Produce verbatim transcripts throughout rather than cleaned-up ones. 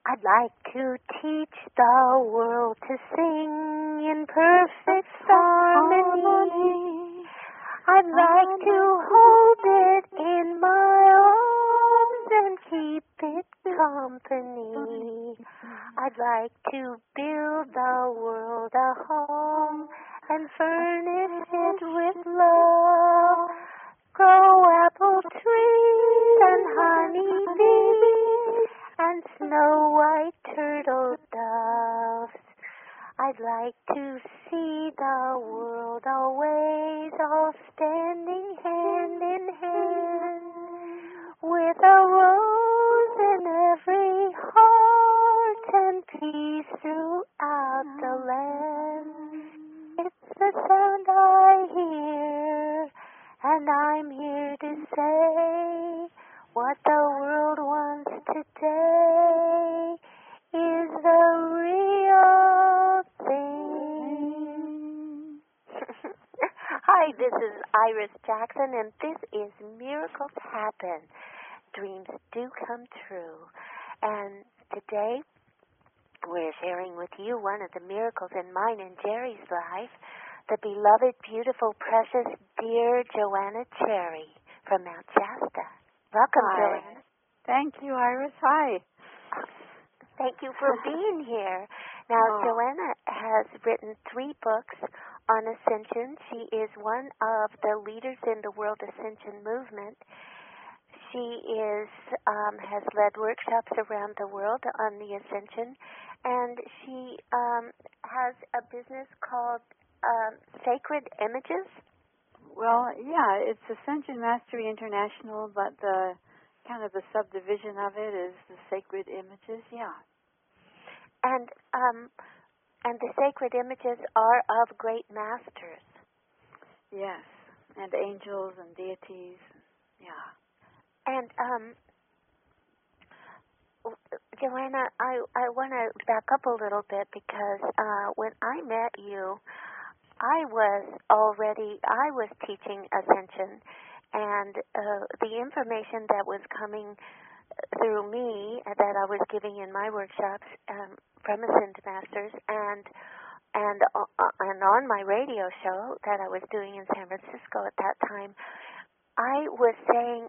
I'd like to teach the world to sing in perfect harmony. I'd like to hold it in my arms and keep it company. I'd like to build the world a home and furnish it with love. Grow apple trees and honey bees and snow white turtle doves. I'd like to see the world always all standing hand in hand with a rose in every heart and peace throughout the land. It's the sound I hear, and I'm here to say what the world wants today is the real thing. Hi, this is Iris Jackson, and this is Miracles Happen. Dreams do come true. And today, we're sharing with you one of the miracles in mine and Jerry's life, the beloved, beautiful, precious, dear Joanna Cherry from Mount Shasta. Welcome, Hi. Joanna. Thank you, Iris. Hi. Thank you for being here. Now, Oh. Joanna has written three books on ascension. She is one of the leaders in the World Ascension Movement. She is um, has led workshops around the world on the ascension, and she um, has a business called um, Sacred Images. Well, yeah, it's Ascension Mastery International, but the kind of the subdivision of it is the Sacred Images, yeah. And um, and the sacred images are of great masters. Yes, and angels and deities, yeah. And um, Joanna, I I want to back up a little bit because uh, when I met you, I was already I was teaching ascension, and uh, the information that was coming through me that I was giving in my workshops um, from Ascend Masters and and uh, and on my radio show that I was doing in San Francisco at that time, I was saying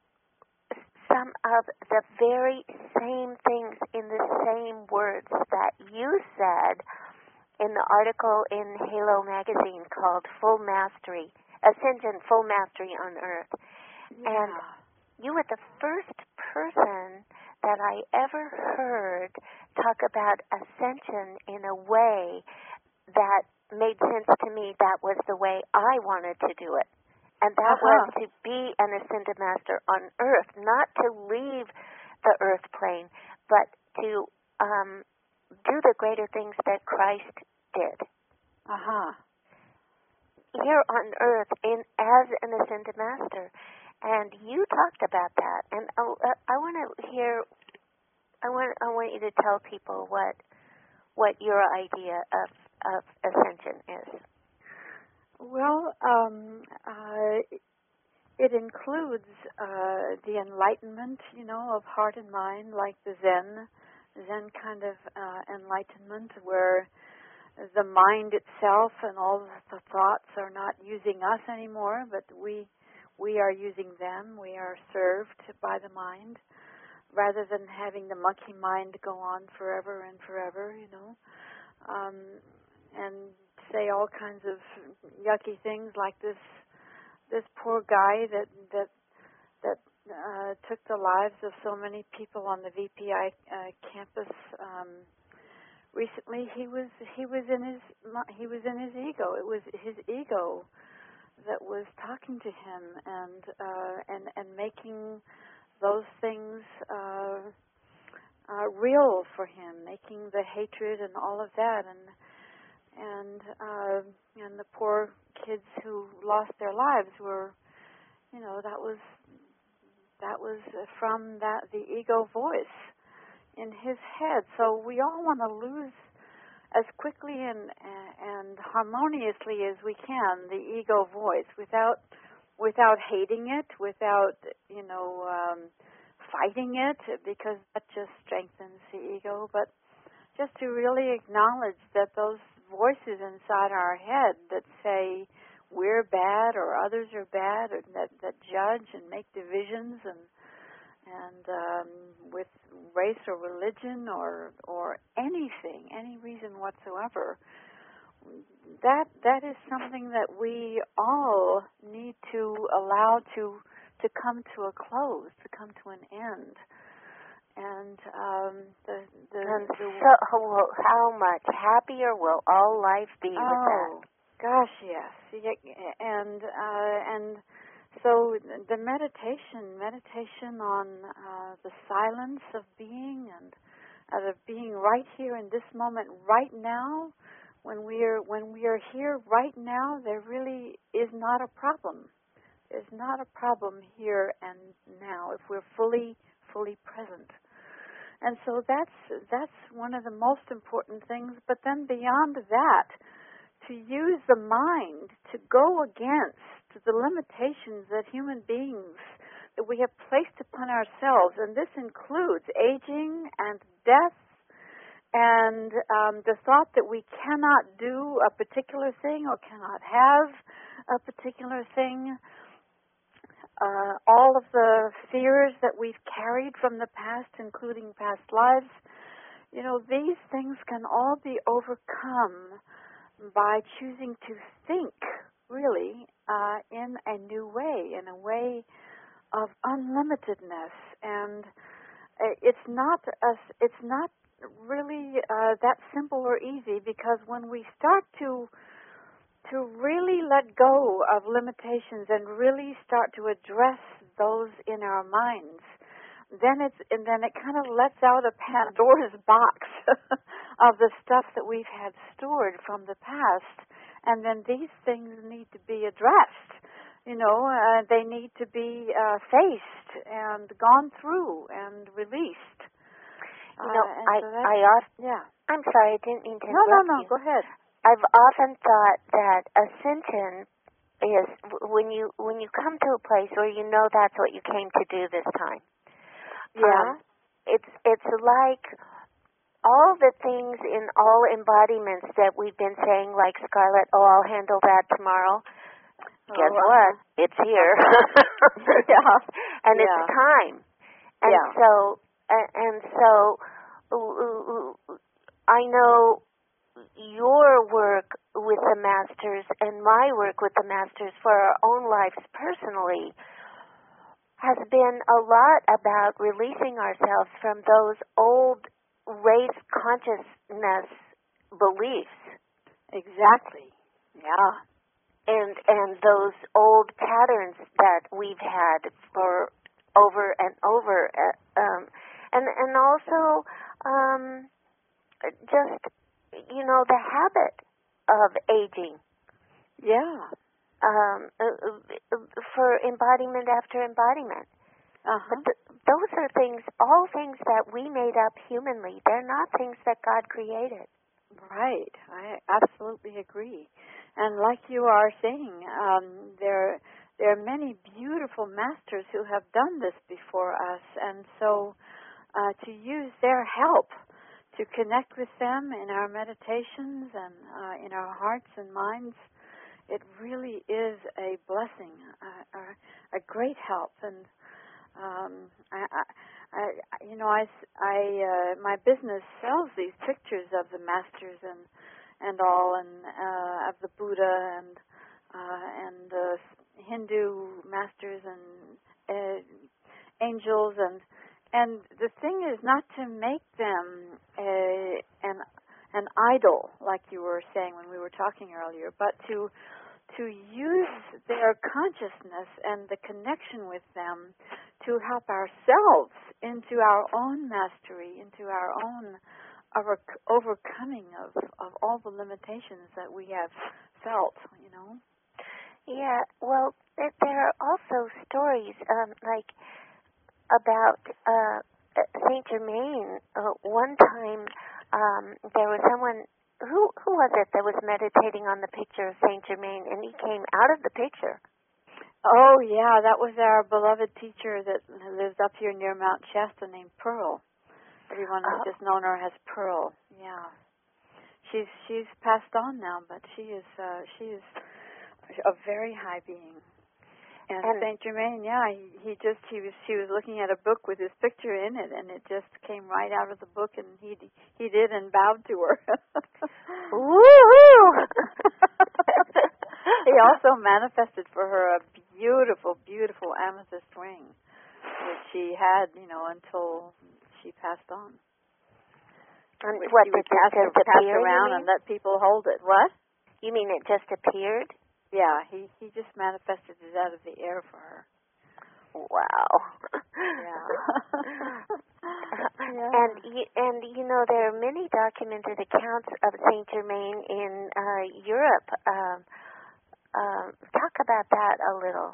some of the very same things in the same words that you said in the article in Halo magazine called Full Mastery, Ascension Full Mastery on Earth. Yeah. And you were the first person that I ever heard talk about ascension in a way that made sense to me. That was the way I wanted to do it. And that Uh-huh. was to be an ascended master on Earth, not to leave the Earth plane, but to um, do the greater things that Christ did. Uh-huh. Here on Earth in as an ascended master. And you talked about that, and I, I want to hear. I want. I want you to tell people what what your idea of of ascension is. Well, um, uh, it includes uh, the enlightenment, you know, of heart and mind, like the Zen, Zen kind of uh, enlightenment, where the mind itself and all the thoughts are not using us anymore, but we. We are using them. We are served by the mind, rather than having the monkey mind go on forever and forever, you know, um, and say all kinds of yucky things like this. This poor guy that that that uh, took the lives of so many people on the V P I uh, campus um, recently. He was he was in his he was in his ego. It was his ego that was talking to him and uh, and and making those things uh, uh, real for him, making the hatred and all of that, and and uh, and the poor kids who lost their lives were, you know, that was that was from that the ego voice in his head. So we all want to lose as quickly and and harmoniously as we can the ego voice, without without hating it, without you know um, fighting it, because that just strengthens the ego, but just to really acknowledge that those voices inside our head that say we're bad or others are bad, or that, that judge and make divisions and and um, with race or religion or or anything, any reason whatsoever, that that is something that we all need to allow to to come to a close, to come to an end. And um, the the, and the so well, how much happier will all life be oh, with that? Gosh, yes, and uh, and so the meditation, meditation on uh, the silence of being and uh, of being right here in this moment, right now. When we are when we are here right now, there really is not a problem. There's not a problem here and now if we're fully fully present. And so that's that's one of the most important things. But then beyond that, to use the mind to go against the limitations that human beings, that we have placed upon ourselves, and this includes aging and death, and um, the thought that we cannot do a particular thing or cannot have a particular thing, uh, all of the fears that we've carried from the past, including past lives, you know, these things can all be overcome by choosing to think, really, uh, in a new way, in a way of unlimitedness. And it's not a, it's not really uh, that simple or easy, because when we start to to really let go of limitations and really start to address those in our minds, then it's and then it kind of lets out a Pandora's box of the stuff that we've had stored from the past, and then these things need to be addressed. You know, uh, they need to be uh, faced and gone through and released. You know, uh, I so I often yeah. I'm sorry, I didn't mean to No, no, interrupt no. you. Go ahead. I've often thought that ascension is when you when you come to a place where you know that's what you came to do this time. Yeah. Um, it's it's like all the things in all embodiments that we've been saying, like Scarlett, oh, I'll handle that tomorrow. Oh, Guess uh-huh. what? It's here. Yeah. And yeah. it's time. And yeah. so and, and so uh, I know your work with the masters and my work with the masters for our own lives personally has been a lot about releasing ourselves from those old race consciousness beliefs. Exactly. Yeah. And and those old patterns that we've had for over and over, uh, um, and and also um, just you know the habit of aging. Yeah. Um, uh, for embodiment after embodiment. Uh-huh. But th- those are things, all things that we made up humanly. They're not things that God created. Right. I absolutely agree. And like you are saying, um, there there are many beautiful masters who have done this before us, and so uh, to use their help to connect with them in our meditations and uh, in our hearts and minds, it really is a blessing, a, a, a great help. And um, I, I, I, you know, I, I, uh, my business sells these pictures of the masters and and all, and uh, of the Buddha and uh, and uh, Hindu masters and uh, angels, and and the thing is not to make them a, an an idol, like you were saying when we were talking earlier, but to to use their consciousness and the connection with them to help ourselves into our own mastery, into our own over, overcoming of, of all the limitations that we have felt, you know. Yeah, well, there, there are also stories um, like about uh, Saint Germain. Uh, one time um, there was someone, who who was it that was meditating on the picture of Saint Germain, and he came out of the picture. Oh, yeah, that was our beloved teacher that lives up here near Mount Shasta named Pearl. Everyone has Oh. just known her as Pearl. Yeah. She's she's passed on now, but she is uh, she is a very high being. And, and Saint Germain, yeah, he, he just he was she was looking at a book with his picture in it, and it just came right out of the book, and he he did and bowed to her. Woo-hoo! He also manifested for her a beautiful, beautiful amethyst ring, which she had, you know, until she passed on. And which what, she did would pass, it just pass appear, around and let people hold it. What? You mean it just appeared? Yeah, he he just manifested it out of the air for her. Wow. Yeah. Yeah. And you, and you know there are many documented accounts of Saint Germain in uh, Europe. Um, um, talk about that a little.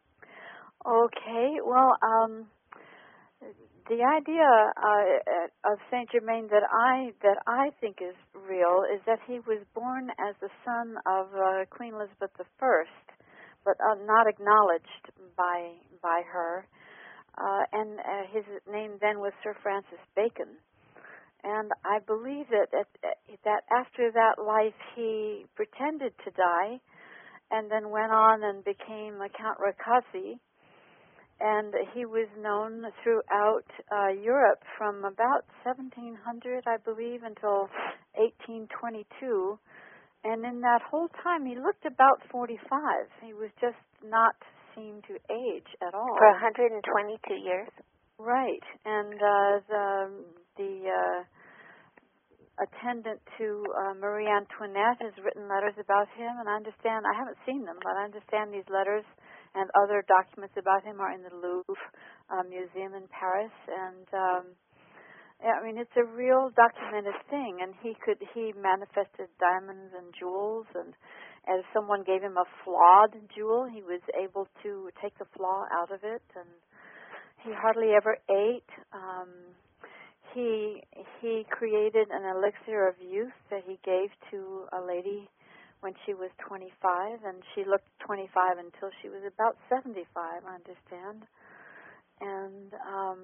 Okay. Well, um, the idea uh, of Saint Germain that I that I think is real is that he was born as the son of uh, Queen Elizabeth the First, but uh, not acknowledged by by her. Uh, and uh, his name then was Sir Francis Bacon. And I believe that, that that after that life he pretended to die, and then went on and became a Count Rakasi. And he was known throughout uh, Europe from about seventeen hundred, I believe, until eighteen twenty-two. And in that whole time, he looked about forty-five. He was just not seen to age at all. For one hundred twenty-two years? Right. And uh, the, the uh, attendant to uh, Marie Antoinette has written letters about him, and I understand, I haven't seen them, but I understand these letters and other documents about him are in the Louvre uh, Museum in Paris. And um, I mean, it's a real documented thing. And he could he manifested diamonds and jewels, and as someone gave him a flawed jewel, he was able to take the flaw out of it. And he hardly ever ate. Um, he he created an elixir of youth that he gave to a lady when she was twenty-five, and she looked twenty-five until she was about seventy-five, I understand. And um,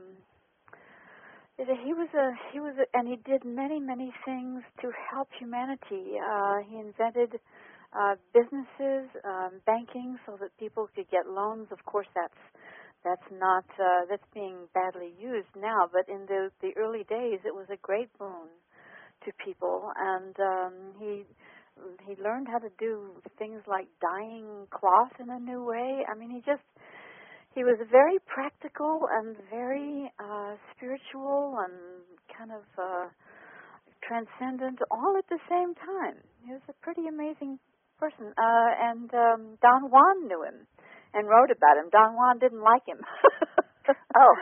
he was a he was a, and he did many many things to help humanity. Uh, he invented uh, businesses, um, banking, so that people could get loans. Of course, that's that's not uh, that's being badly used now, but in the the early days, it was a great boon to people, and um, he. He learned how to do things like dyeing cloth in a new way. I mean, he just, he was very practical and very uh, spiritual and kind of uh, transcendent all at the same time. He was a pretty amazing person. Uh, and um, Don Juan knew him and wrote about him. Don Juan didn't like him. Oh.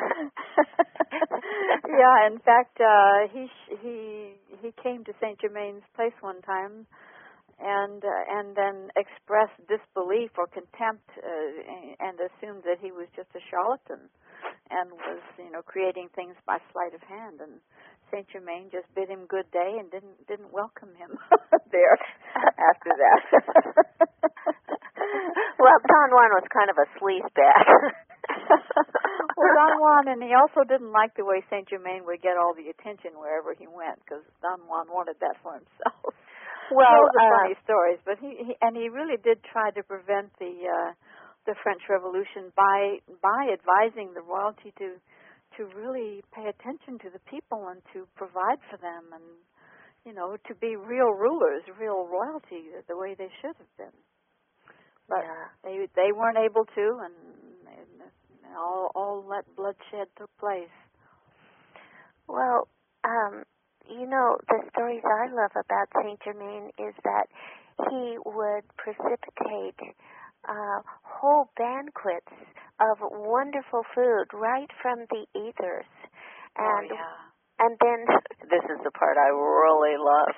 Yeah, in fact, uh, he he he came to Saint Germain's place one time, and uh, and then expressed disbelief or contempt, uh, and assumed that he was just a charlatan, and was, you know, creating things by sleight of hand. And Saint Germain just bid him good day and didn't didn't welcome him there after that. Well, Don Juan was kind of a sleazebag. Well, Don Juan, and he also didn't like the way Saint Germain would get all the attention wherever he went, because Don Juan wanted that for himself. Well, those are uh, funny stories, but he, he and he really did try to prevent the uh, the French Revolution by by advising the royalty to to really pay attention to the people and to provide for them, and, you know, to be real rulers, real royalty, the way they should have been. But yeah. they they weren't able to, and, and all all that bloodshed took place. Well, um, you know, the stories I love about Saint Germain is that he would precipitate uh, whole banquets of wonderful food right from the ethers. And, oh, yeah. And then, this is the part I really love,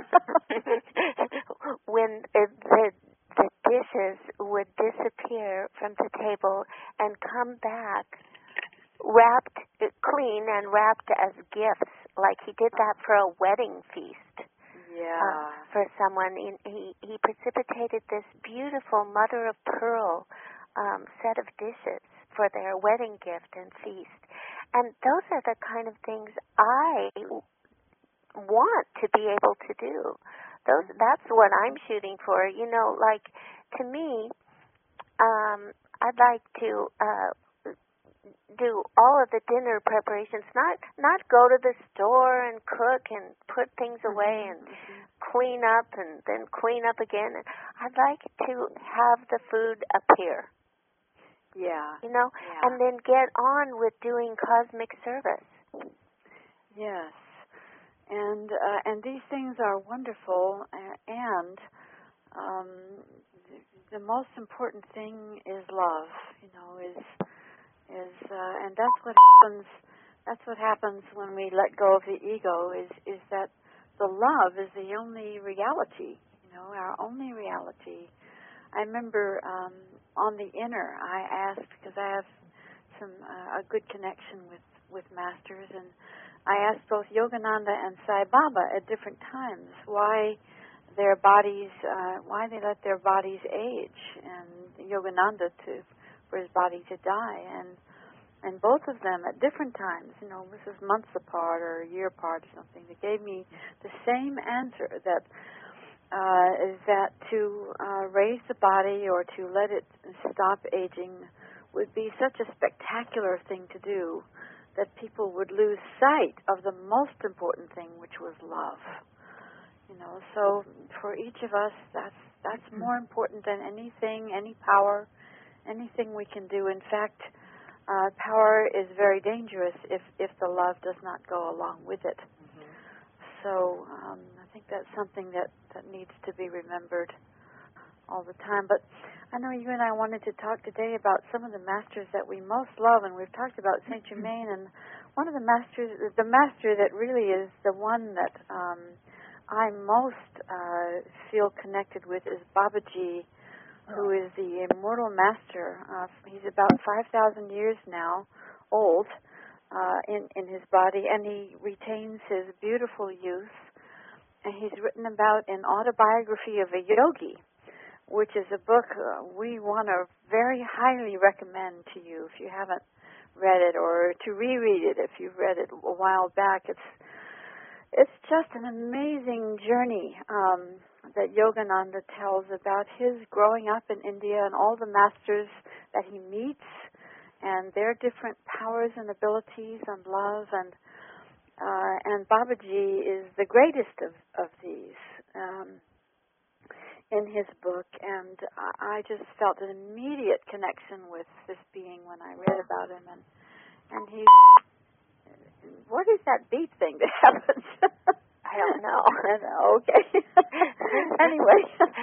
when uh, the, the dishes would disappear from the table and come back wrapped clean and wrapped as gifts, like he did that for a wedding feast. Yeah. Uh, for someone. He, he he precipitated this beautiful mother of pearl um, set of dishes for their wedding gift and feast. And those are the kind of things I want to be able to do. Those that's what I'm shooting for. You know, like to me, um, I'd like to uh, do all of the dinner preparations. Not not go to the store and cook and put things away and clean up and then clean up again. I'd like to have the food appear. Yeah. You know, yeah. and then get on with doing cosmic service. Yes. And uh, and these things are wonderful, and um, the most important thing is love. You know, is is uh, and that's what happens. That's what happens when we let go of the ego. Is is that the love is the only reality. You know, our only reality. I remember um, on the inner, I asked, because I have some uh, a good connection with, with masters, and I asked both Yogananda and Sai Baba at different times why their bodies, uh, why they let their bodies age, and Yogananda to for his body to die, and and both of them at different times, you know, this is months apart or a year apart or something, they gave me the same answer that. Uh, is that to uh, raise the body or to let it stop aging would be such a spectacular thing to do that people would lose sight of the most important thing, which was love. You know, so for each of us, that's that's more important than anything, any power, anything we can do. In fact, uh, power is very dangerous if if the love does not go along with it. So um, I think that's something that, that needs to be remembered all the time. But I know you and I wanted to talk today about some of the masters that we most love, and we've talked about Saint Germain, and one of the masters, the master that really is the one that um, I most uh, feel connected with is Babaji, who is the immortal master. Uh, he's about five thousand years now old. Uh, in, in his body, and he retains his beautiful youth. And he's written about an autobiography of a yogi, which is a book uh, we want to very highly recommend to you if you haven't read it, or to reread it if you've read it a while back. It's it's just an amazing journey um, that Yogananda tells about his growing up in India and all the masters that he meets, and their different powers and abilities and love, and uh, and Babaji is the greatest of, of these um, in his book, and I just felt an immediate connection with this being when I read about him, and and he, what is that beep thing that happens? I don't know. Okay. Anyway,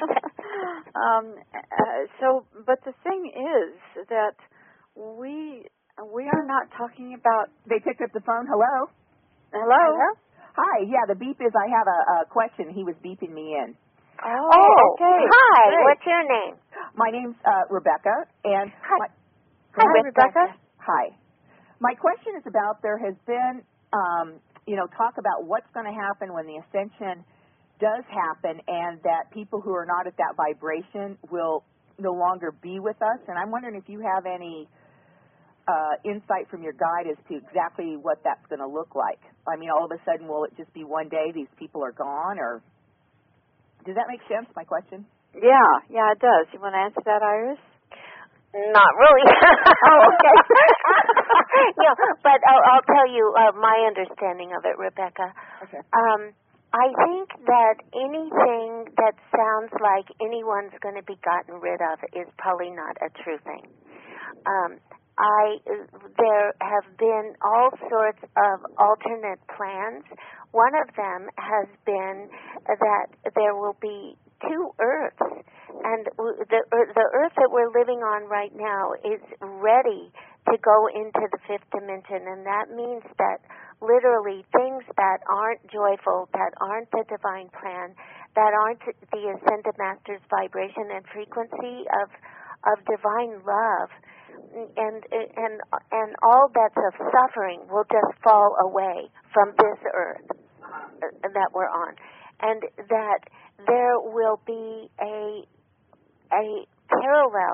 um, uh, so but the thing is that We we are not talking about... They picked up the phone. Hello? Hello? Hello? Hi. Yeah, the beep is I have a, a question. He was beeping me in. Oh, oh okay. Hi. Great. What's your name? My name's uh, Rebecca. And Hi. my, Hi, Hi, Rebecca. Hi. My question is about there has been, um, you know, talk about what's going to happen when the ascension does happen, and that people who are not at that vibration will no longer be with us. And I'm wondering if you have any uh, insight from your guide as to exactly what that's going to look like. I mean, all of a sudden, will it just be one day these people are gone, or does that make sense, my question? Yeah, yeah, it does. You want to answer that, Iris? Not really. Oh, okay. Yeah, but I'll, I'll tell you uh, my understanding of it, Rebecca. Okay. Um, I think that anything that sounds like anyone's going to be gotten rid of is probably not a true thing. Um, I there have been all sorts of alternate plans. One of them has been that there will be two Earths, and the the Earth that we're living on right now is ready to go into the fifth dimension, and that means that literally things that aren't joyful, that aren't the divine plan, that aren't the ascended master's vibration and frequency of of divine love, and and and all that's of suffering will just fall away from this earth that we're on, and that there will be a a parallel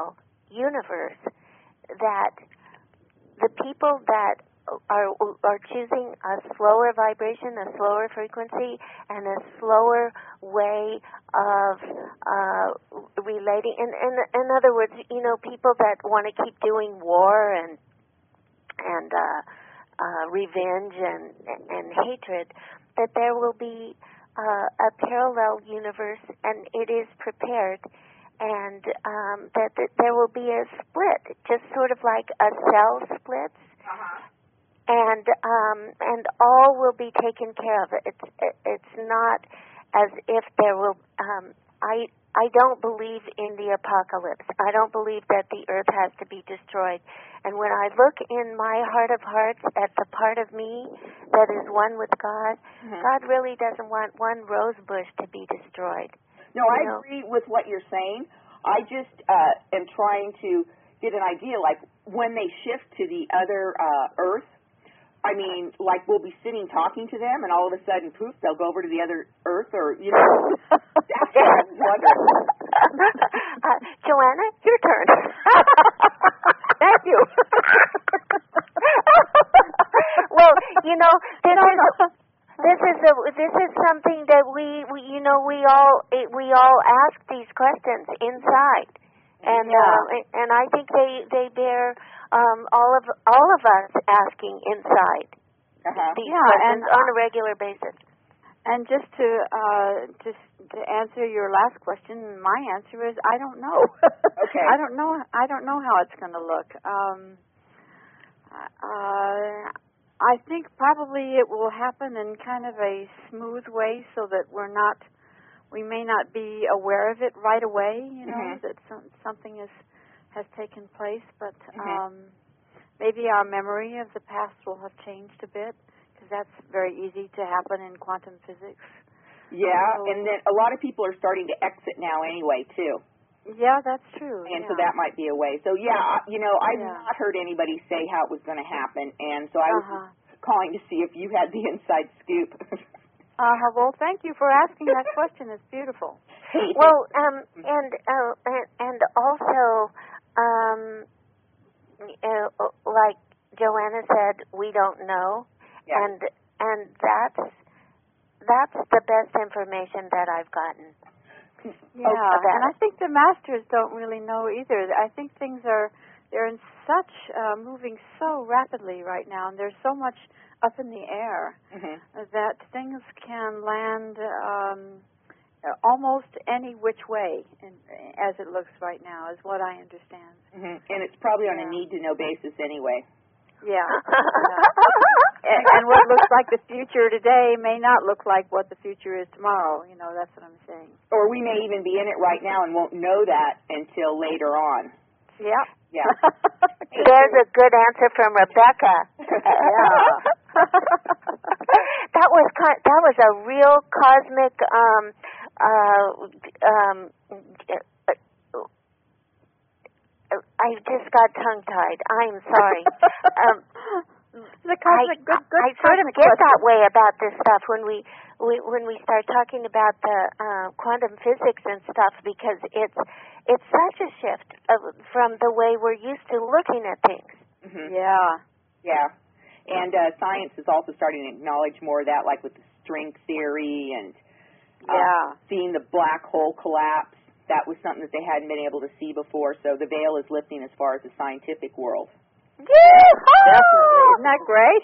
universe that the people that are are choosing a slower vibration, a slower frequency, and a slower way of uh, relating. In, in, in other words, you know, people that want to keep doing war and and uh, uh, revenge and and hatred, that there will be uh, a parallel universe, and it is prepared. And um, that, that there will be a split, just sort of like a cell splits, Uh-huh. and um, and all will be taken care of. It's it's not as if there will. Um, I I don't believe in the apocalypse. I don't believe that the earth has to be destroyed. And when I look in my heart of hearts at the part of me that is one with God, Mm-hmm. God really doesn't want one rose bush to be destroyed. No, I You know? agree with what you're saying. I just uh, am trying to get an idea, like when they shift to the other uh, Earth. I mean, like we'll be sitting talking to them, and all of a sudden, poof, they'll go over to the other Earth, or you know. That's what I was wondering. uh, Joanna, your turn. Thank you. Well, you know, this No, is. no. This is a, this is something that we, we you know we all we all ask these questions inside, and Yeah. uh, and I think they they bear um, all of all of us asking inside Uh-huh. these Yeah, questions and, on uh, a regular basis. And just to uh, just to answer your last question, my answer is I don't know. Okay. I don't know. I don't know how it's going to look. Um, uh, I think probably it will happen in kind of a smooth way, so that we're not, we may not be aware of it right away. You know, Mhm. that some, something is has taken place, but Mhm. um, maybe our memory of the past will have changed a bit, because that's very easy to happen in quantum physics. Yeah, So- and then a lot of people are starting to exit now anyway, too. Yeah, that's true. And yeah. so that might be a way. So, yeah, I- you know, I've Yeah. not heard anybody say how it was going to happen, and so I was Uh-huh. calling to see if you had the inside scoop. Uh-huh. Well, thank you for asking that question. It's beautiful. Hey, Well, um, and uh, and, and also, um, uh, like Joanna said, we don't know, yeah. and and that's that's the best information that I've gotten. Yeah, about and I it. think the masters don't really know either. I think things are, they're in such, uh, moving so rapidly right now, and there's so much up in the air Mhm. that things can land um, almost any which way, in, as it looks right now, is what I understand. Mhm. And it's probably on Yeah. a need-to-know basis anyway. Yeah. yeah. And, and what looks like the future today may not look like what the future is tomorrow. You know, that's what I'm saying. Or we may even be in it right now and won't know that until later on. Yep. Yeah. There's a good answer from Rebecca. Yeah. that was kind, that was a real cosmic. Um, uh, um, I just got tongue-tied. I'm sorry. Um, the cosmic, I, good, good I sort of cosmic get question. that way about this stuff when we, we when we start talking about the uh, quantum physics and stuff, because it's it's such a shift of, from the way we're used to looking at things. Mhm. Yeah. Yeah. And uh, science is also starting to acknowledge more of that, like with the string theory and uh, Yeah. seeing the black hole collapse. That was something that they hadn't been able to see before, so the veil is lifting as far as the scientific world. Definitely. Isn't that great?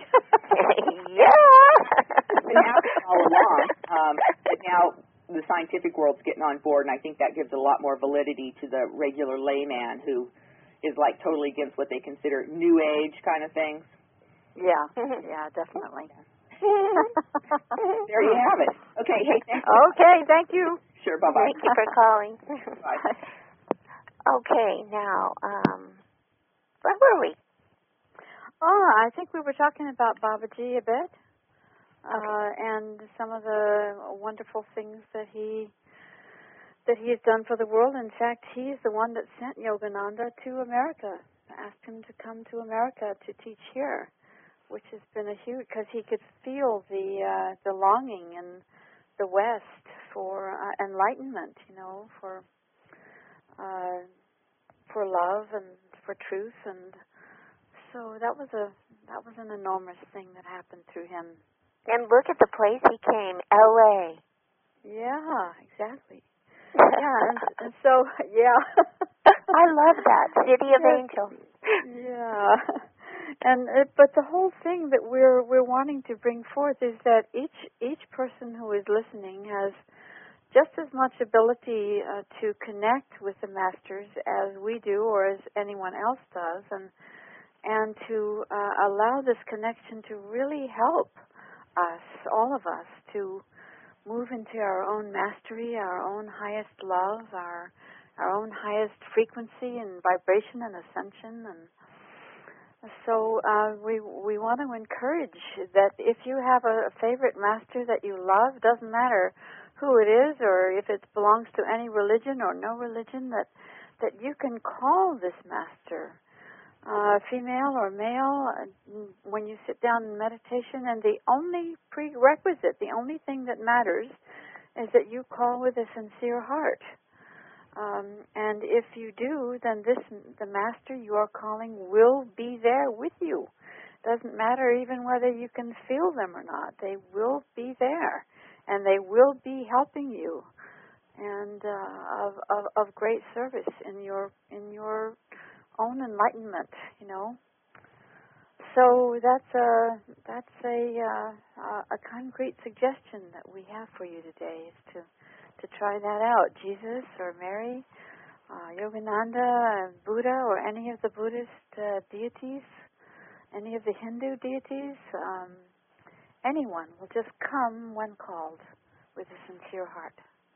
Yeah. It's been happening all along, um, but now the scientific world's getting on board, and I think that gives a lot more validity to the regular layman who is like totally against what they consider new age kind of things. Yeah. Yeah, definitely. There you have it. Okay, hey, thanks. Okay, thank you. Sure, bye-bye. Thank you for calling. Bye. Okay, now, um, where were we? Oh, I think we were talking about Babaji a bit, uh, and some of the wonderful things that he that he has done for the world. In fact, he's the one that sent Yogananda to America, asked him to come to America to teach here, which has been a huge, because he could feel the uh, the longing in the West for uh, enlightenment, you know, for uh, for love and for truth, and so that was a that was an enormous thing that happened through him. And look at the place he came, L A Yeah, exactly. Yeah, and, and so yeah. I love that, City of yes. Angels. Yeah, and it, but the whole thing that we're we're wanting to bring forth is that each each person who is listening has just as much ability uh, to connect with the masters as we do, or as anyone else does, and and to uh, allow this connection to really help us, all of us, to move into our own mastery, our own highest love, our our own highest frequency and vibration and ascension. And so uh, we we want to encourage that if you have a, a favorite master that you love, doesn't matter who it is or if it belongs to any religion or no religion, that that you can call this master, uh, female or male, uh, when you sit down in meditation. And the only prerequisite, the only thing that matters, is that you call with a sincere heart. Um, and if you do, then this the master you are calling will be there with you. Doesn't matter even whether you can feel them or not. They will be there, and they will be helping you, and uh, of, of of great service in your in your own enlightenment. You know. So that's a that's a uh, a concrete suggestion that we have for you today, is to. to try that out. Jesus or Mary, uh, Yogananda, Buddha, or any of the Buddhist uh, deities, any of the Hindu deities, um, anyone will just come when called with a sincere heart.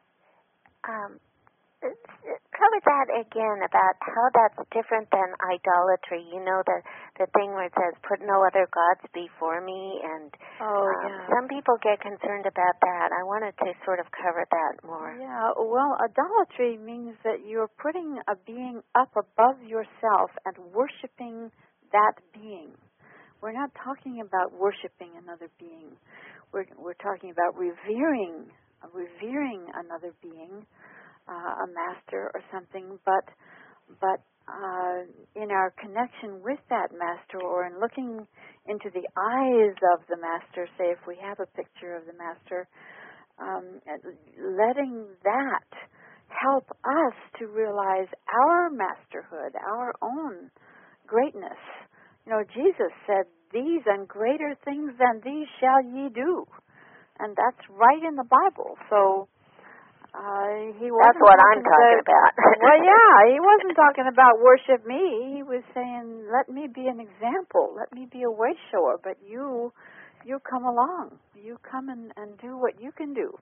Um, cover that again about how that's different than idolatry. You know, the the thing where it says, put no other gods before me, and oh, um, yeah. some people get concerned about that. I wanted to sort of cover that more. Yeah, well, idolatry means that you're putting a being up above yourself and worshiping that being. We're not talking about worshiping another being. We're we're talking about revering, revering another being. Uh, a master or something, but but uh, in our connection with that master, or in looking into the eyes of the master, say if we have a picture of the master, um, letting that help us to realize our masterhood, our own greatness. You know, Jesus said, "These and greater things than these shall ye do," and that's right in the Bible. So. Uh, he wasn't That's what talking I'm talking about. about. Well, yeah, he wasn't talking about worship me. He was saying, let me be an example. Let me be a way shower. But you, you come along. You come and, and do what you can do.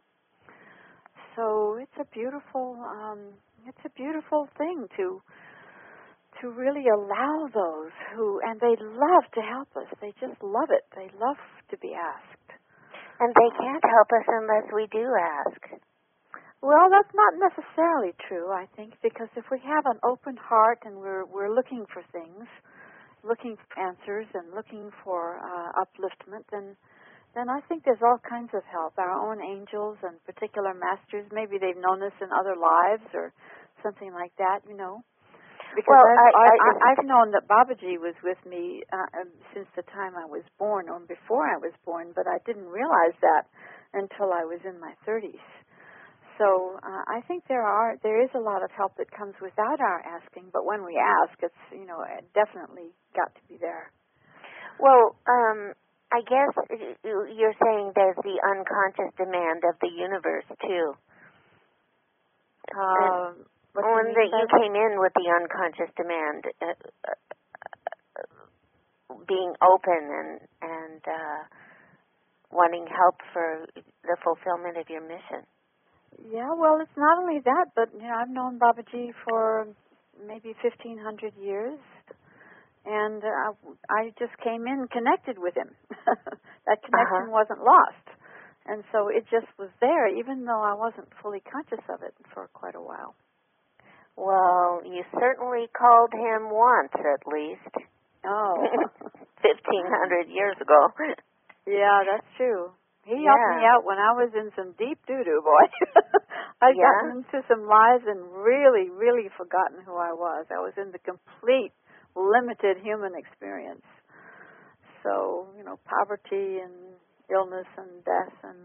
So it's a beautiful, um, it's a beautiful thing to, to really allow those who, and they love to help us. They just love it. They love to be asked. And they can't help us unless we do ask. Well, that's not necessarily true, I think, because if we have an open heart and we're we're looking for things, looking for answers and looking for uh, upliftment, then then I think there's all kinds of help. Our own angels and particular masters, maybe they've known us in other lives or something like that, you know. Because well, I've, I, I, I, I've known that Babaji was with me uh, since the time I was born, or before I was born, but I didn't realize that until I was in my thirties. So uh, I think there are there is a lot of help that comes without our asking, but when we ask, it's you know it definitely got to be there. Well, um, I guess you're saying there's the unconscious demand of the universe too. Uh, when that you came in with the unconscious demand, uh, uh, being open and and uh, wanting help for the fulfillment of your mission. Yeah, well, it's not only that, but you know, I've known Babaji for maybe fifteen hundred years, and uh, I just came in connected with him. That connection uh-huh. wasn't lost, and so it just was there, even though I wasn't fully conscious of it for quite a while. Well, you certainly called him once, at least. Oh. fifteen hundred years ago. Yeah, that's true. He yeah. helped me out when I was in some deep doo-doo, boy. I'd Yeah. gotten into some lives and really, really forgotten who I was. I was in the complete, limited human experience. So, you know, poverty and illness and death and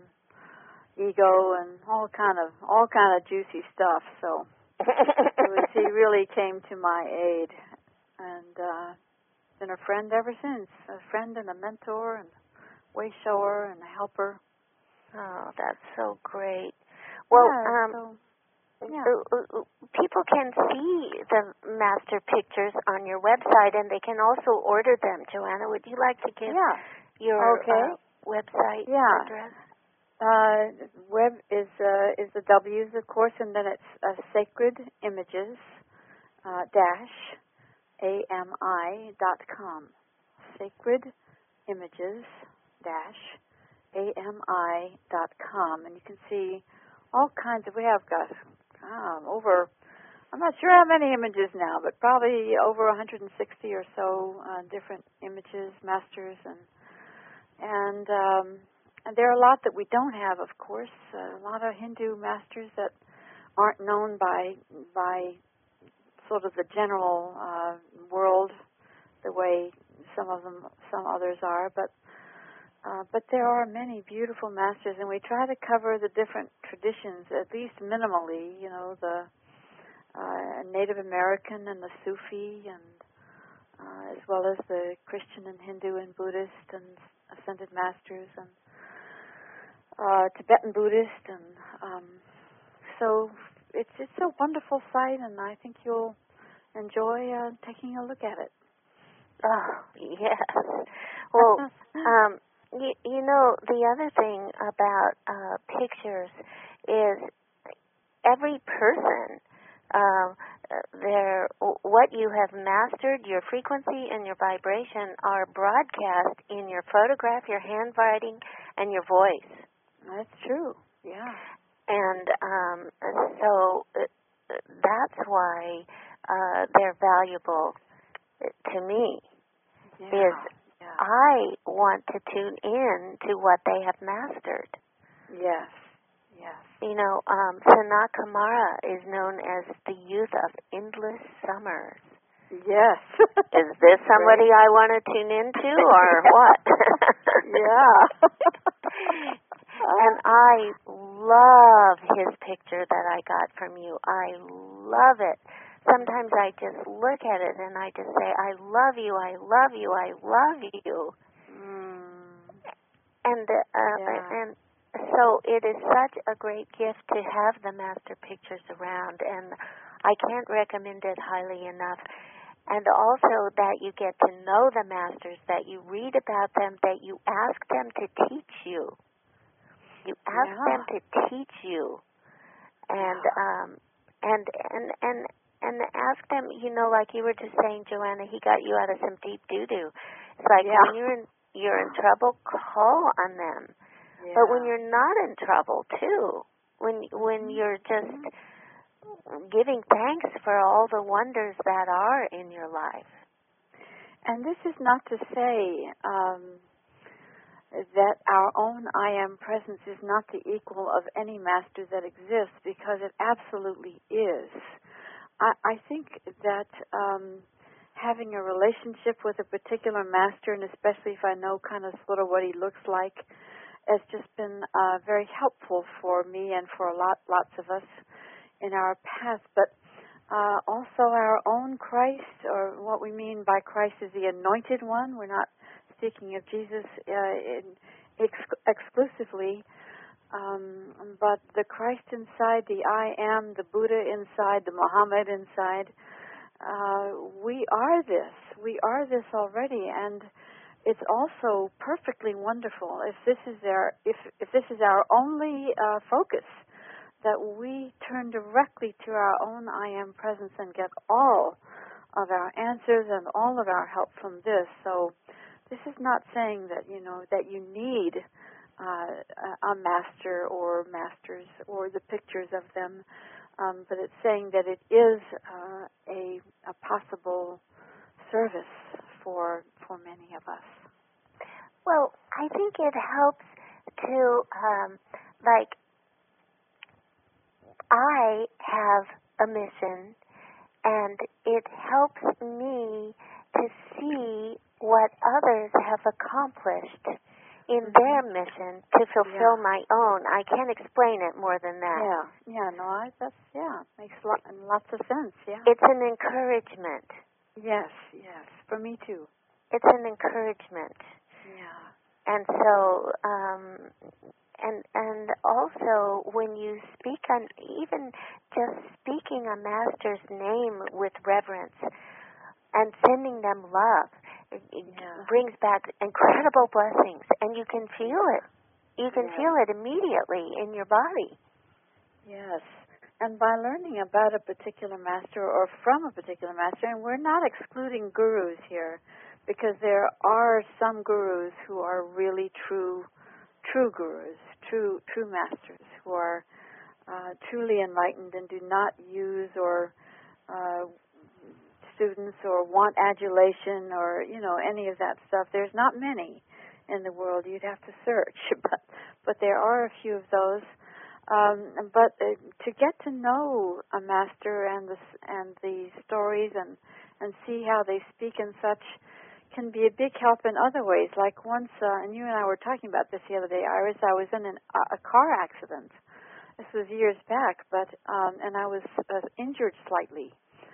ego and all kind of all kind of juicy stuff. So it was, he really came to my aid, and uh, been a friend ever since. A friend and a mentor and way shower and a helper. Oh, that's so great. Well, yeah, um, so, yeah. uh, uh, people can see the master pictures on your website, and they can also order them. Joanna, would you like to give yeah. your okay. uh, website yeah. address? Uh, web is uh, is the W's, of course, and then it's uh, Sacred Images uh, dash A M I dot com. Sacred Images dash A M I dot com, and you can see all kinds of. We have got um, over. I'm not sure how many images now, but probably over one hundred sixty or so uh, different images, masters, and and. Um, And there are a lot that we don't have, of course. Uh, a lot of Hindu masters that aren't known by by sort of the general uh, world, the way some of them, some others are. But uh, but there are many beautiful masters, and we try to cover the different traditions, at least minimally. You know, the uh, Native American and the Sufi, and uh, as well as the Christian and Hindu and Buddhist and ascended masters and Uh, Tibetan Buddhist, and um, so it's it's a wonderful site, and I think you'll enjoy uh, taking a look at it. Oh, yes. Well, um, you, you know, the other thing about uh, pictures is every person, uh, their what you have mastered, your frequency and your vibration are broadcast in your photograph, your handwriting, and your voice. That's true. Yeah. And um, so uh, that's why uh, they're valuable to me. Yeah. Is yeah. I want to tune in to what they have mastered. Yes. Yes. You know, um, Sanat Kumara is known as the youth of endless summers. Yes. Is this somebody I want to tune into, or what? Yeah. And I love his picture that I got from you. I love it. Sometimes I just look at it and I just say, I love you, I love you, I love you. Mm. And uh, yeah. and so it is such a great gift to have the master pictures around, and I can't recommend it highly enough. And also that you get to know the masters, that you read about them, that you ask them to teach you. You ask yeah. them to teach you, and yeah. um, and and and and ask them. You know, like you were just saying, Joanna, he got you out of some deep doo doo. It's like yeah. when you're in you're in trouble, call on them. Yeah. But when you're not in trouble, too, when when you're just giving thanks for all the wonders that are in your life. And this is not to say um, that our own I Am presence is not the equal of any master that exists, because it absolutely is. I, I think that um, having a relationship with a particular master, and especially if I know kind of sort of what he looks like, has just been uh, very helpful for me and for a lot, lots of us in our path. But uh, also our own Christ, or what we mean by Christ is the anointed one. We're not speaking of Jesus uh, in, ex- exclusively, um, but the Christ inside, the I Am, the Buddha inside, the Muhammad inside. Uh, we are this. We are this already, and it's also perfectly wonderful if this is our if if this is our only uh, focus, that we turn directly to our own I Am presence and get all of our answers and all of our help from this. So this is not saying that, you know, that you need uh, a master or masters or the pictures of them, um, but it's saying that it is uh, a, a possible service for for many of us. Well, I think it helps to, um, like, I have a mission, and it helps me to see what others have accomplished in mm-hmm. their mission to fulfill yeah. my own. I can't explain it more than that. Yeah, yeah, no, I, that's, yeah, makes lot, lots of sense, yeah. It's an encouragement. Yes, yes, for me too. It's an encouragement. Yeah. And so, um, and and also when you speak on, even just speaking a master's name with reverence and sending them love, it, it yeah. brings back incredible blessings, and you can feel it. You can yes. feel it immediately in your body. Yes. And by learning about a particular master or from a particular master, and we're not excluding gurus here, because there are some gurus who are really true, true gurus, true true masters who are uh, truly enlightened and do not use or uh, students or want adulation or you know any of that stuff. There's not many in the world. You'd have to search, but but there are a few of those. Um, but uh, to get to know a master and the and the stories and and see how they speak and such can be a big help in other ways. Like once, uh, and you and I were talking about this the other day, Iris. I was in an, a car accident. This was years back, but um, and I was uh, injured slightly,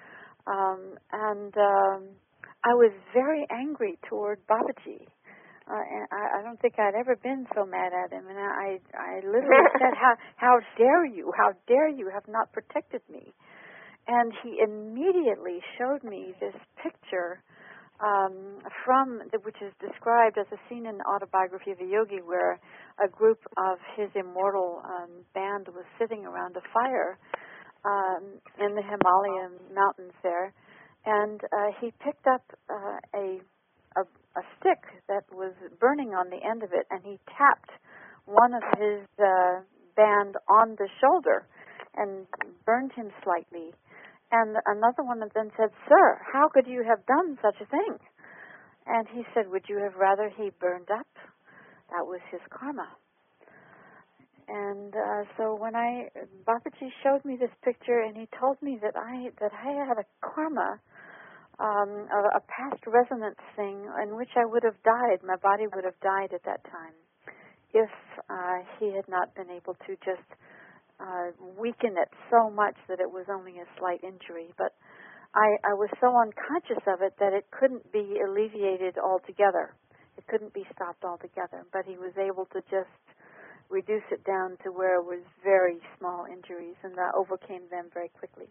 um, and um, I was very angry toward Babaji. Uh, and I, I don't think I'd ever been so mad at him. And I, I literally said, "How, how dare you? How dare you have not protected me?" And he immediately showed me this picture um, from the, which is described as a scene in the Autobiography of a Yogi, where a group of his immortal um, band was sitting around a fire um, in the Himalayan mountains there, and uh, he picked up uh, a A, a stick that was burning on the end of it, and he tapped one of his uh, band on the shoulder and burned him slightly. And another one of them said, "Sir, how could you have done such a thing?" And he said, "Would you have rather he burned up?" That was his karma. And uh, so when I, Babaji showed me this picture, and he told me that I that I had a karma, Um, a, a past resonance thing in which I would have died. My body would have died at that time if uh, he had not been able to just uh, weaken it so much that it was only a slight injury. But I, I was so unconscious of it that it couldn't be alleviated altogether. It couldn't be stopped altogether. But he was able to just reduce it down to where it was very small injuries, and I overcame them very quickly.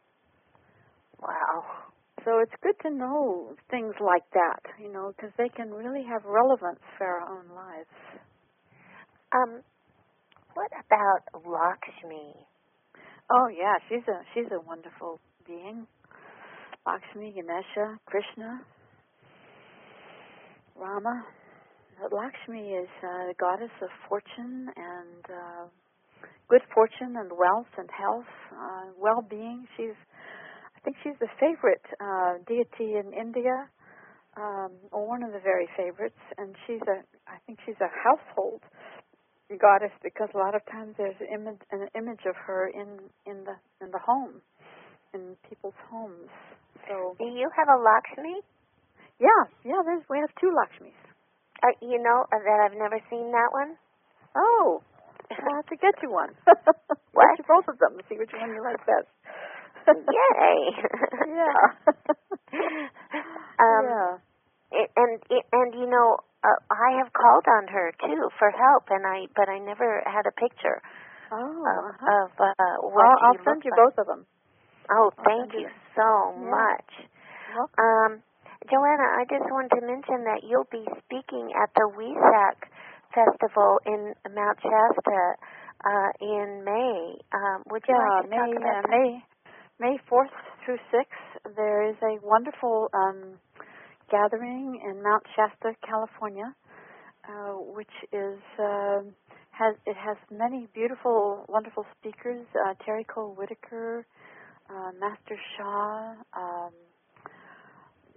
Wow. So it's good to know things like that, you know, because they can really have relevance for our own lives. Um, what about Lakshmi? Oh yeah, she's a she's a wonderful being. Lakshmi, Ganesha, Krishna, Rama. Lakshmi is uh, the goddess of fortune and uh, good fortune and wealth and health, uh, well-being. She's I think she's the favorite uh, deity in India, um, or one of the very favorites, and she's a, I think she's a household goddess because a lot of times there's an image, an image of her in, in the in the home, in people's homes. So do you have a Lakshmi? Yeah, yeah. There's we have two Lakshmis. Uh, you know uh, that I've never seen that one. Oh, I'll have to get you one. What? Get you both of them and see which one you like best. Yay! Yeah. um, yeah. It, and it, and you know, uh, I have called on her too for help, and I but I never had a picture Oh. of, Uh-huh. of uh, what Well, she I'll send looked you like. both of them. Oh, I'll thank send you you so yeah. much. Welcome. Um, Joanna, I just wanted to mention that you'll be speaking at the WESAC Festival in Mount Shasta uh, in May. Um, would you yeah, like to May, talk about uh, that? May, May fourth through sixth, there is a wonderful um, gathering in Mount Shasta, California, uh, which is uh, has it has many beautiful, wonderful speakers. Uh, Terry Cole Whitaker, uh, Master Shah, um,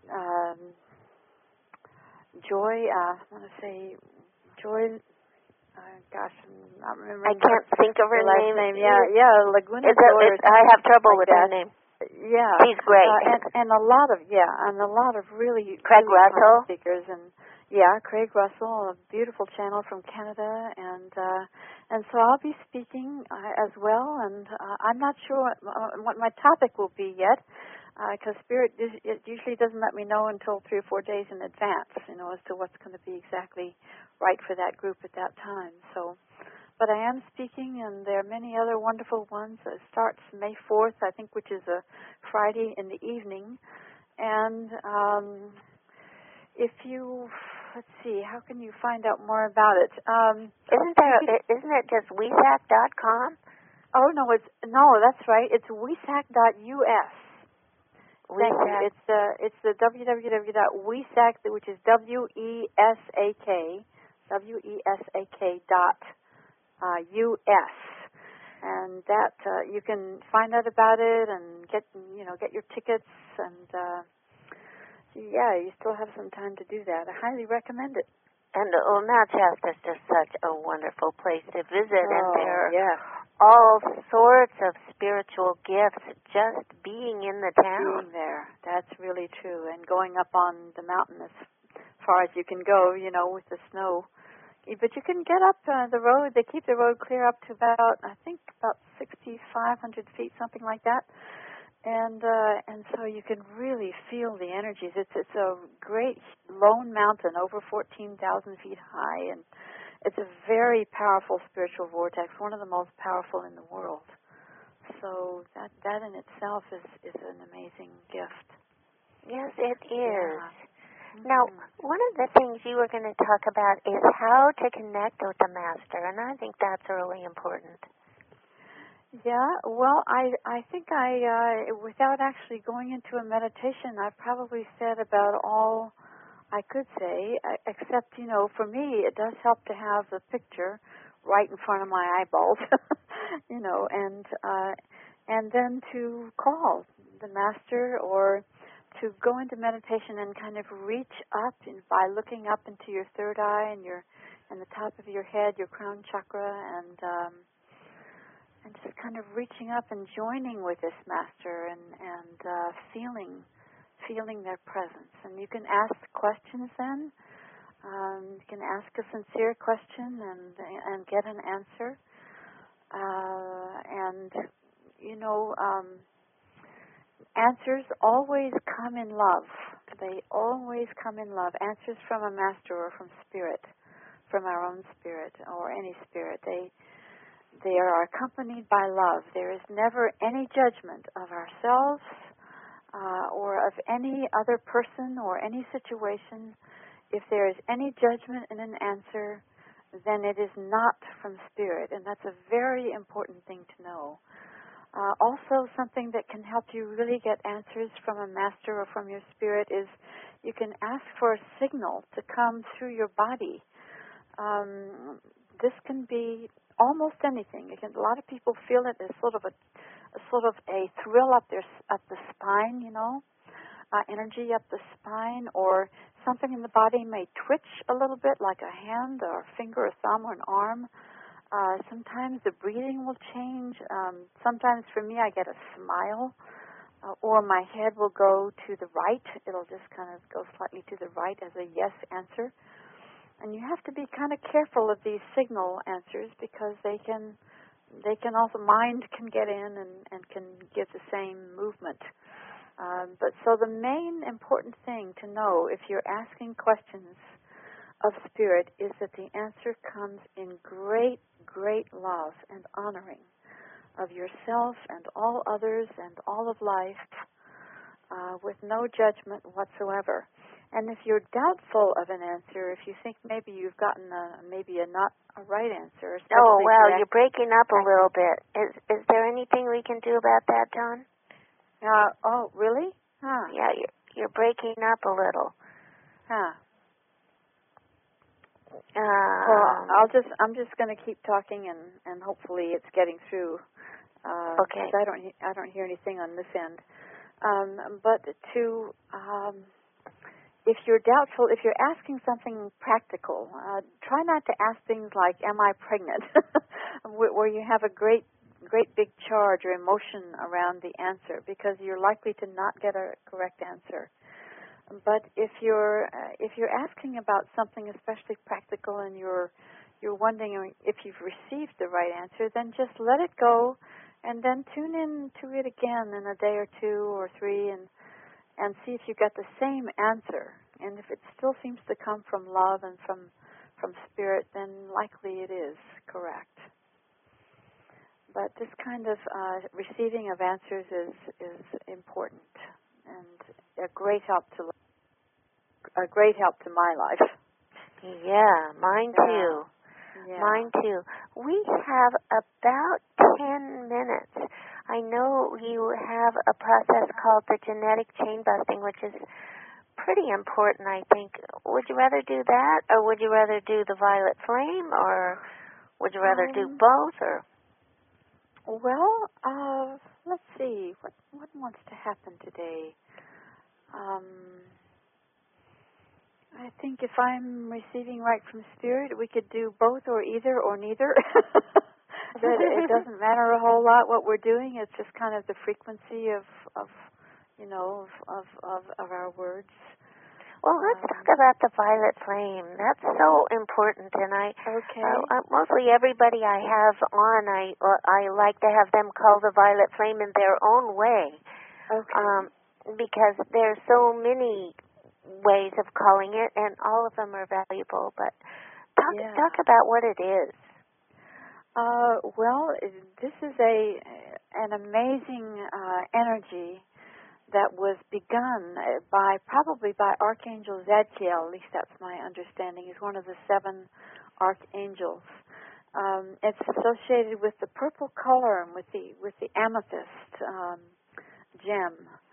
um, Joy. Uh, I want to say Joy. uh, gosh, I'm not remembering. I can't think of her last name. name. Yeah, yeah, Laguna It's a, Joy. it's, I have trouble like with that. her name. Yeah, she's great. Uh, and and a lot of yeah, and a lot of really Craig really Russell speakers and yeah, Craig Russell, a beautiful channel from Canada, and uh, and so I'll be speaking uh, as well. And uh, I'm not sure what, uh, what my topic will be yet, because uh, Spirit it usually doesn't let me know until three or four days in advance, you know, as to what's going to be exactly right for that group at that time. So. But I am speaking, and there are many other wonderful ones. It starts May fourth, I think, which is a Friday in the evening. And um, if you, let's see, how can you find out more about it? Um, isn't there? Could, isn't it just W E S A C dot com? Oh no, it's no, that's right. It's W E S A C dot U S. Thank you. It's uh, it's the w w w dot w e s a c, which is W E S A K, W E S A K dot. Uh, U S, and that uh, you can find out about it and get you know get your tickets, and uh, yeah, you still have some time to do that. I highly recommend it. And uh, Mount Shasta is just such a wonderful place to visit, oh, and there are yes. all sorts of spiritual gifts just being in the town. Being there, that's really true. And going up on the mountain as far as you can go, you know, with the snow. But you can get up uh, the road. They keep the road clear up to about, I think, about sixty-five hundred feet, something like that. And uh, and so you can really feel the energies. It's it's a great lone mountain, over fourteen thousand feet high, and it's a very powerful spiritual vortex, one of the most powerful in the world. So that that in itself is is an amazing gift. Yes, it is. Yeah. Now, one of the things you were going to talk about is how to connect with the Master, and I think that's really important. Yeah, well, I I think I, uh, without actually going into a meditation, I probably said about all I could say, except, you know, for me, it does help to have the picture right in front of my eyeballs, you know, and uh, and then to call the Master or to go into meditation and kind of reach up in, by looking up into your third eye and your and the top of your head, your crown chakra, and um, and just kind of reaching up and joining with this Master and and uh, feeling feeling their presence. And you can ask questions then. Um, you can ask a sincere question and and get an answer. Uh, and you know. Um, Answers always come in love. They always come in love. Answers from a Master or from Spirit, from our own spirit or any spirit. They they are accompanied by love. There is never any judgment of ourselves uh, or of any other person or any situation. If there is any judgment in an answer, then it is not from Spirit, and that's a very important thing to know. Uh, also, something that can help you really get answers from a Master or from your Spirit is you can ask for a signal to come through your body. Um, this can be almost anything. It can, a lot of people feel it as sort of a, a sort of a thrill up their up the spine, you know, uh, energy up the spine, or something in the body may twitch a little bit, like a hand or a finger, a thumb, or an arm. Uh, sometimes the breathing will change. Um, sometimes for me I get a smile, uh, or my head will go to the right. It'll just kind of go slightly to the right as a yes answer. And you have to be kind of careful of these signal answers because they can, they can also, mind can get in and, and can give the same movement. Um, but so the main important thing to know if you're asking questions of Spirit is that the answer comes in great, great love and honoring of yourself and all others and all of life, uh, with no judgment whatsoever. And if you're doubtful of an answer, if you think maybe you've gotten a, maybe a not a right answer, oh well, you're breaking up a little bit. Is is there anything we can do about that, John? Uh, oh, really? Huh. Yeah, you're, you're breaking up a little. Huh. Um, well, I'll just, I'm just going to keep talking, and, and hopefully it's getting through. Uh, okay. I don't, I don't hear anything on this end. Um, but to, um, if you're doubtful, if you're asking something practical, uh, try not to ask things like, am I pregnant? Where you have a great, great big charge or emotion around the answer, because you're likely to not get a correct answer. But if you're uh, if you're asking about something especially practical and you're you're wondering if you've received the right answer, then just let it go, and then tune in to it again in a day or two or three, and and see if you get the same answer. And if it still seems to come from love and from from spirit, then likely it is correct. But this kind of uh, receiving of answers is is important and a great help to a great help to my life. Yeah, mine too. Uh, yeah. Mine too. We have about ten minutes. I know you have a process called the genetic chain busting, which is pretty important, I think. Would you rather do that, or would you rather do the violet flame, or would you rather um, do both? Or well, uh, let's see. What what wants to happen today? Um, I think if I'm receiving right from spirit, we could do both or either or neither. That it doesn't matter a whole lot what we're doing. It's just kind of the frequency of, of you know, of, of, of our words. Well, let's um, talk about the violet flame. That's so important, and I, okay. uh, uh, mostly everybody I have on, I uh, I like to have them call the violet flame in their own way. Okay. Um, because there's so many ways of calling it, and all of them are valuable. But talk yeah. talk about what it is. Uh, well, this is a an amazing uh, energy that was begun by probably by Archangel Zadkiel. At least that's my understanding. He's one of the seven archangels. Um, it's associated with the purple color and with the with the amethyst um, gem.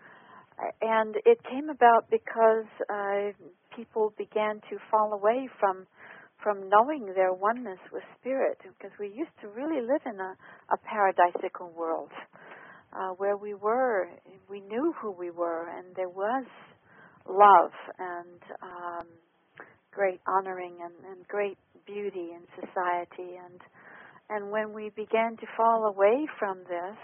And it came about because uh, people began to fall away from from knowing their oneness with spirit, because we used to really live in a, a paradisical world uh, where we were, we knew who we were, and there was love and um, great honoring and, and great beauty in society. And and when we began to fall away from this,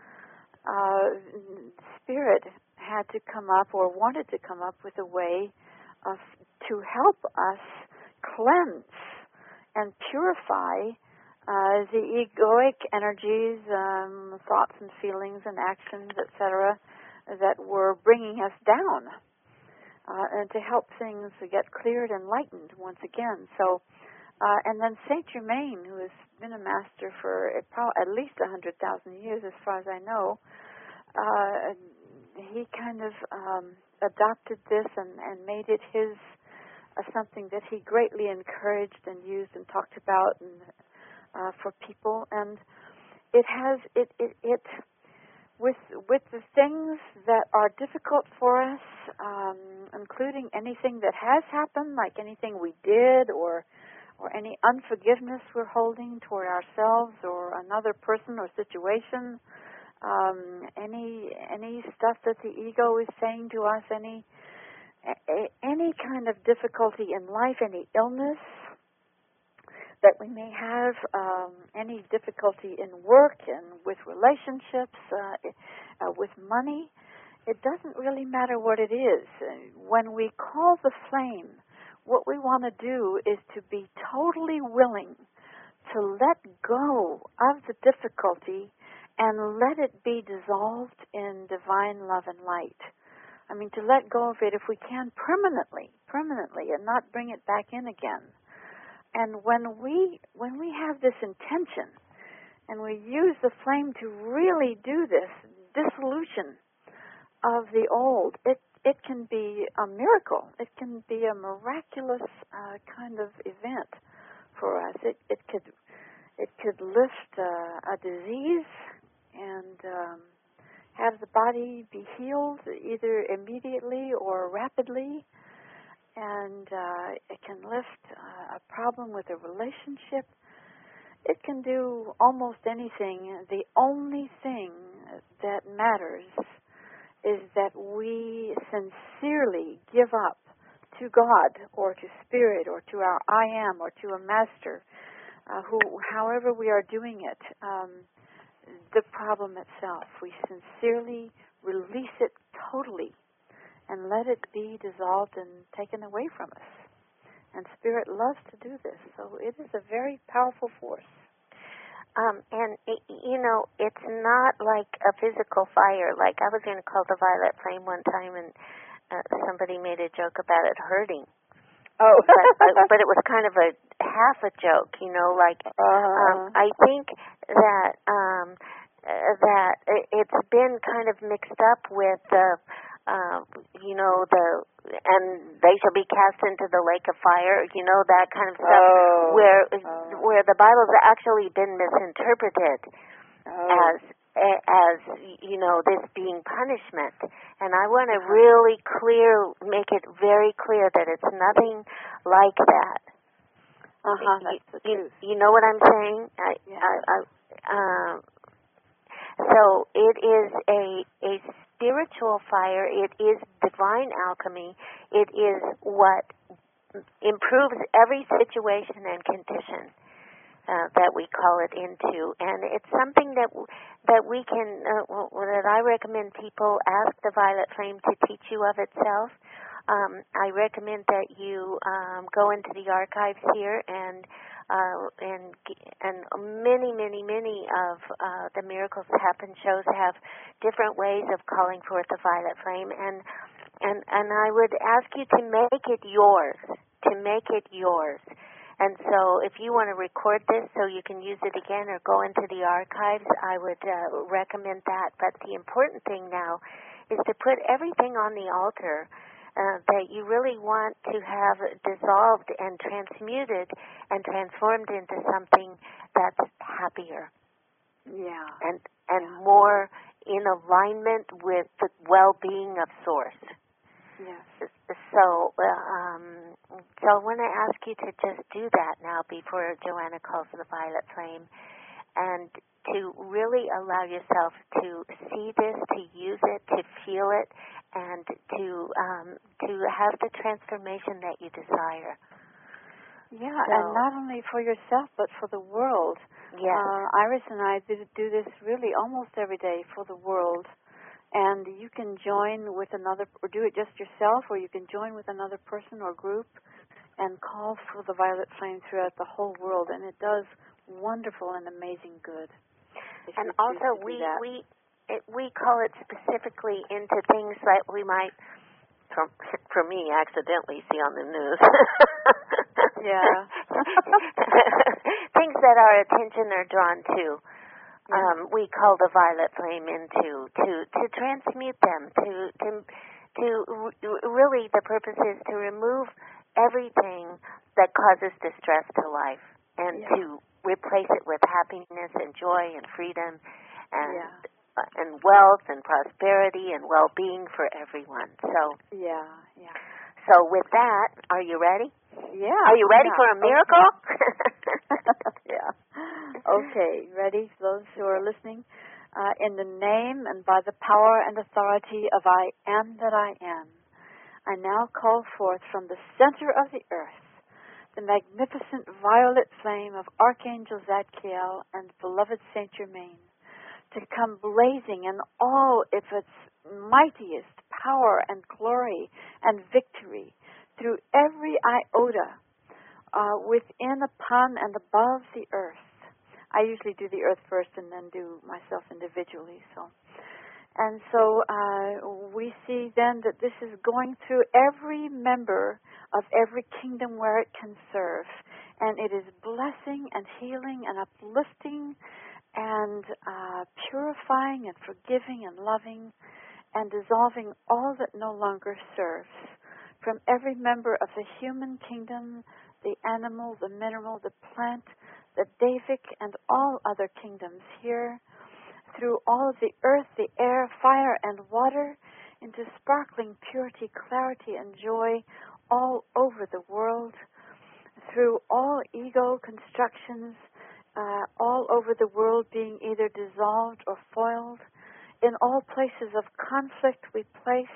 uh, spirit had to come up, or wanted to come up with a way of to help us cleanse and purify uh, the egoic energies, um, thoughts and feelings and actions, et cetera, that were bringing us down, uh, and to help things get cleared and lightened once again. So, uh, and then Saint Germain, who has been a master for at least a hundred thousand years, as far as I know, uh, he kind of um, adopted this and, and made it his, uh, something that he greatly encouraged and used and talked about and, uh, for people. And it has, it, it, it with with the things that are difficult for us, um, including anything that has happened, like anything we did, or or any unforgiveness we're holding toward ourselves or another person or situation, Um, any any stuff that the ego is saying to us, any a, any kind of difficulty in life, any illness that we may have, um, any difficulty in work and with relationships, uh, uh, with money, it doesn't really matter what it is. When we call the flame, what we want to do is to be totally willing to let go of the difficulty and let it be dissolved in divine love and light. I mean, to let go of it, if we can, permanently, permanently, and not bring it back in again. And when we when we have this intention, and we use the flame to really do this dissolution of the old, it it can be a miracle. It can be a miraculous uh, kind of event for us. It it could it could lift uh, a disease and um, have the body be healed either immediately or rapidly, and uh, it can lift uh, a problem with a relationship. It can do almost anything. The only thing that matters is that we sincerely give up to God or to Spirit or to our I Am or to a Master, uh, who, however we are doing it, um, the problem itself, we sincerely release it totally and let it be dissolved and taken away from us. And Spirit loves to do this, so it is a very powerful force. Um, and, it, you know, it's not like a physical fire. Like, I was going to call the violet flame one time, and uh, somebody made a joke about it hurting. Oh. but, but it was kind of a half a joke, you know, like, uh-huh. um, I think that, um, uh, that it's been kind of mixed up with the, uh, you know, the, and they shall be cast into the lake of fire, you know, that kind of stuff, oh. where oh. where the Bible's actually been misinterpreted oh. as as you know, this being punishment. And I want to really clear, make it very clear that it's nothing like that. Uh huh. That's the you, truth. you know what I'm saying? I, yeah. I, I, um, so it is a a spiritual fire. It is divine alchemy. It is what improves every situation and condition uh, that we call it into, and it's something that that we can uh, that I recommend people ask the violet flame to teach you of itself. Um, I recommend that you um, go into the archives here and. Uh, and and many, many, many of uh, the Miracles Happen shows have different ways of calling forth the violet flame, and and and I would ask you to make it yours, to make it yours. And so, if you want to record this so you can use it again or go into the archives, I would uh, recommend that. But the important thing now is to put everything on the altar. Uh, that you really want to have dissolved and transmuted and transformed into something that's happier. Yeah. And and yeah. more in alignment with the well-being of Source. Yes. So, um, so I want to ask you to just do that now before Joanna calls the violet flame, and to really allow yourself to see this, to use it, to feel it, and to um, to have the transformation that you desire. Yeah, so, and not only for yourself, but for the world. Yes. Uh, Iris and I do, do this really almost every day for the world. And you can join with another, or do it just yourself, or you can join with another person or group and call for the violet flame throughout the whole world. And it does wonderful and amazing good. And also, we we it, we call it specifically into things that we might, for, for me, accidentally see on the news. Yeah. Things that our attention are drawn to. Yeah. Um, we call the violet flame into to to transmute them, to to to really the purpose is to remove everything that causes distress to life and yeah. to replace it with happiness and joy and freedom and yeah. uh, and wealth and prosperity and well-being for everyone. So yeah, yeah. So with that, are you ready? Yeah. Are you ready yeah. for a miracle? Okay. yeah. Okay, ready, those who are listening? Uh, in the name and by the power and authority of I Am that I Am, I now call forth from the center of the earth the magnificent violet flame of Archangel Zadkiel and beloved Saint Germain to come blazing in all of its mightiest power and glory and victory through every iota uh, within, upon, and above the earth. I usually do the earth first and then do myself individually. So, And so uh, we see then that this is going through every member of every kingdom where it can serve. And it is blessing and healing and uplifting and uh, purifying and forgiving and loving and dissolving all that no longer serves from every member of the human kingdom, the animal, the mineral, the plant, the Davic, and all other kingdoms here, through all of the earth, the air, fire, and water, into sparkling purity, clarity, and joy all over the world, through all ego constructions, uh, all over the world being either dissolved or foiled. In all places of conflict, we place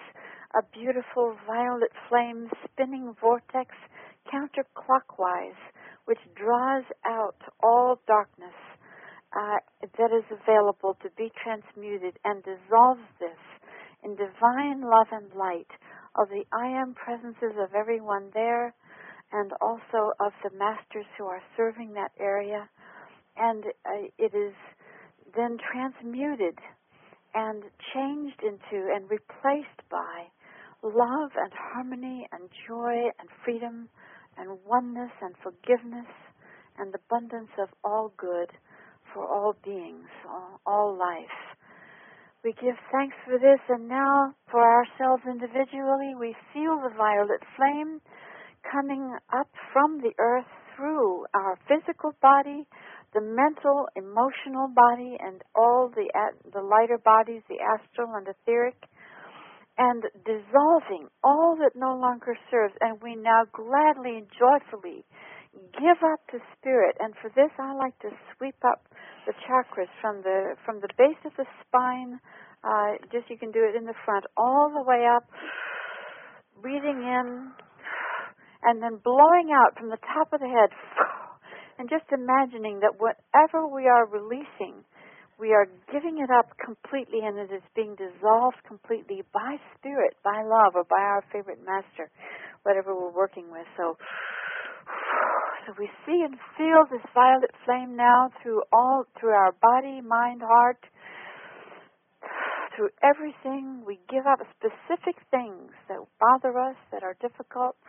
a beautiful violet flame spinning vortex counterclockwise, which draws out all darkness uh, that is available to be transmuted and dissolves this in divine love and light of the I Am presences of everyone there and also of the masters who are serving that area. And uh, it is then transmuted and changed into and replaced by love and harmony and joy and freedom and oneness and forgiveness and abundance of all good for all beings, all, all life. We give thanks for this, and now for ourselves individually, we feel the violet flame coming up from the earth through our physical body, the mental, emotional body, and all the the lighter bodies, the astral and etheric, and dissolving all that no longer serves. And we now gladly and joyfully give up to spirit. And for this, I like to sweep up the chakras from the from the base of the spine. Uh, just you can do it in the front, all the way up, breathing in, and then blowing out from the top of the head. And just imagining that whatever we are releasing, we are giving it up completely, and it is being dissolved completely by spirit, by love, or by our favorite master, whatever we're working with. So, so we see and feel this violet flame now through all, through our body, mind, heart, through everything. We give up specific things that bother us, that are difficult,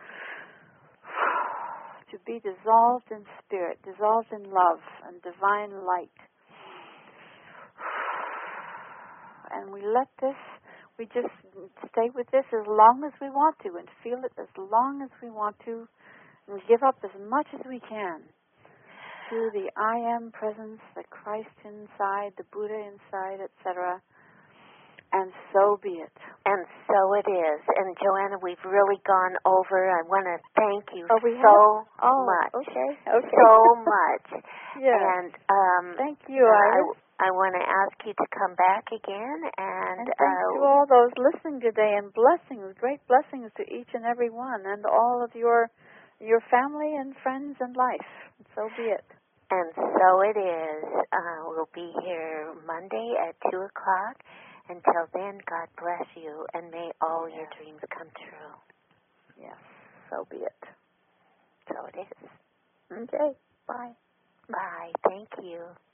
to be dissolved in spirit, dissolved in love and divine light. And we let this, we just stay with this as long as we want to and feel it as long as we want to and give up as much as we can to the I Am presence, the Christ inside, the Buddha inside, et cetera. And so be it. And so it is. And Joanna, we've really gone over. I want to thank you oh, we so have? Oh, much. Okay. Okay. So much. Yeah. And um, thank you, uh, Iris. I, I want to ask you to come back again. And, and thanks uh, to all those listening today, and blessings, great blessings to each and every one, and all of your your family and friends and life. And so be it. And so it is. Uh, we'll be here Monday at two o'clock. Until then, God bless you, and may all yeah. your dreams come true. Yes, so be it. So it is. Okay, bye. Bye. Thank you.